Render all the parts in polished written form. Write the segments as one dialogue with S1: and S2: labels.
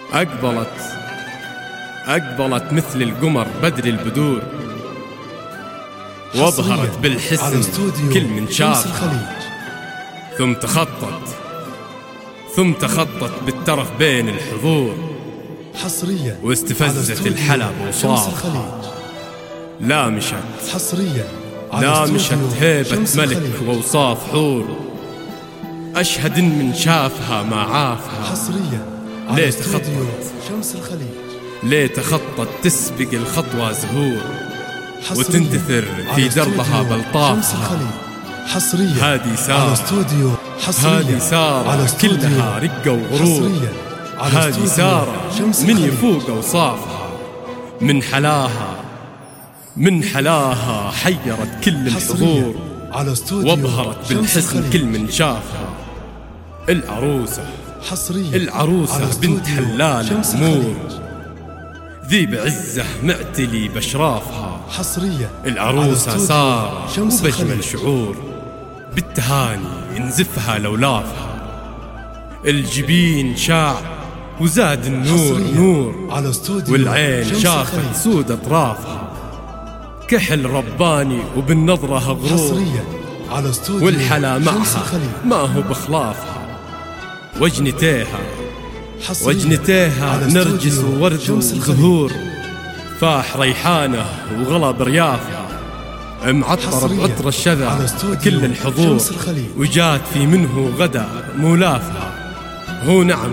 S1: أقبلت مثل القمر بدر البدور، وأظهرت بالحسن كل من شافها، ثم تخطت بالترف بين الحضور،
S2: حصريا
S1: واستفزت الحلب وصافها. لا مشت هيبة ملك ووصاف حور، أشهد إن من شافها ما عافها.
S2: حصريا
S1: ليه
S2: شمس الخليج،
S1: ليه تخطت تسبق الخطوة زهور، وتنتثر في دربها بلطافها. هذه سارة كلها رقة وغرور، هذه سارة من يفوق أوصافها. من حلاها حيرت كل الحضور، وأبهرت بالحسن كل من شافها. العروسة بنت حلال أمور، ذي بعزة معتلي بشرافها. العروسة سارة وبجمل شعور، بالتهاني ينزفها لولافها. الجبين شاع وزاد النور نور، والعين شافت سود أطرافها. كحل رباني وبالنظرة غرور، والحلا معها ما هو بخلافها. وجنتيها نرجس وورد وزهور، فاح ريحانه وغلب ريافها. معطر بعطر الشذا كل الحضور، وجات في منه غدا مولافها. هو نعم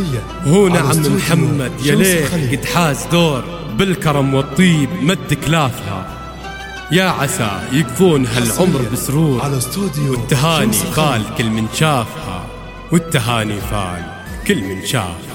S1: محمد يليه قد حاز دور، بالكرم والطيب مد كلافها. يا عسى يقضون هالعمر بسرور، والتهاني فال كل من شافها.